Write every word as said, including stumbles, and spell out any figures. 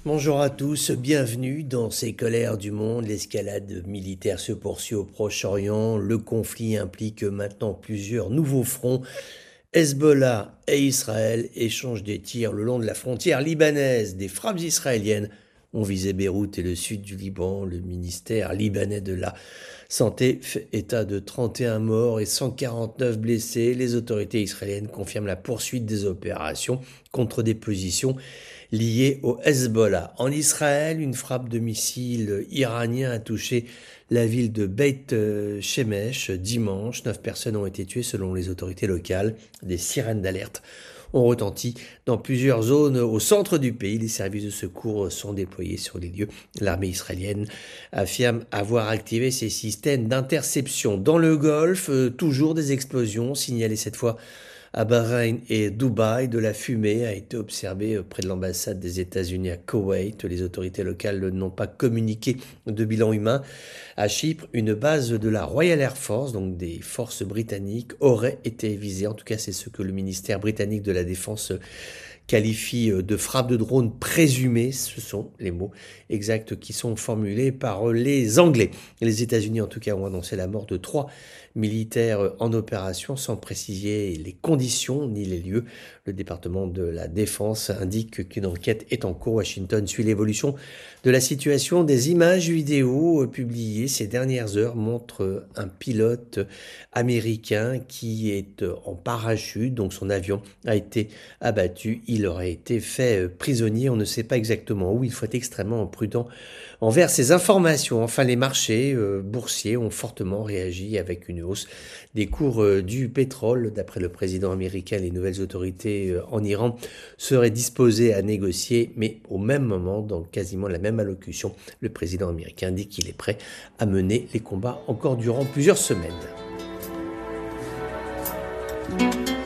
Bonjour à tous, bienvenue dans ces colères du monde. L'escalade militaire se poursuit au Proche-Orient. Le conflit implique maintenant plusieurs nouveaux fronts. Hezbollah et Israël échangent des tirs le long de la frontière libanaise. Des frappes israéliennes ont visé Beyrouth et le sud du Liban. Le ministère libanais de la Santé fait état de trente et un morts et cent quarante-neuf blessés. Les autorités israéliennes confirment la poursuite des opérations contre des positions liées au Hezbollah. En Israël, une frappe de missile iranien a touché la ville de Beit Shemesh dimanche. Neuf personnes ont été tuées selon les autorités locales. Des sirènes d'alerte ont retenti dans plusieurs zones au centre du pays. Les services de secours sont déployés sur les lieux. L'armée israélienne affirme avoir activé ses systèmes d'interception. Dans le Golfe, toujours des explosions signalées cette fois à Bahreïn et Dubaï. De la fumée a été observée près de l'ambassade des États-Unis à Koweït. Les autorités locales n'ont pas communiqué de bilan humain. À Chypre, une base de la Royal Air Force, donc des forces britanniques, aurait été visée. En tout cas, c'est ce que le ministère britannique de la Défense qualifie de frappe de drone présumée. Ce sont les mots exacts qui sont formulés par les Anglais. Les États-Unis, en tout cas, ont annoncé la mort de trois militaires en opération sans préciser les conditions ni les lieux. Le département de la Défense indique qu'une enquête est en cours. Washington suit l'évolution de la situation. Des images vidéo publiées ces dernières heures montrent un pilote américain qui est en parachute, donc son avion a été abattu. Il aurait été fait prisonnier. On ne sait pas exactement où. Il faut être extrêmement prudent envers ces informations. Enfin, les marchés euh, boursiers ont fortement réagi avec une hausse des cours euh, du pétrole. D'après le président américain, les nouvelles autorités euh, en Iran seraient disposées à négocier, mais au même moment, dans quasiment la même allocution, le président américain dit qu'il est prêt à mener les combats encore durant plusieurs semaines.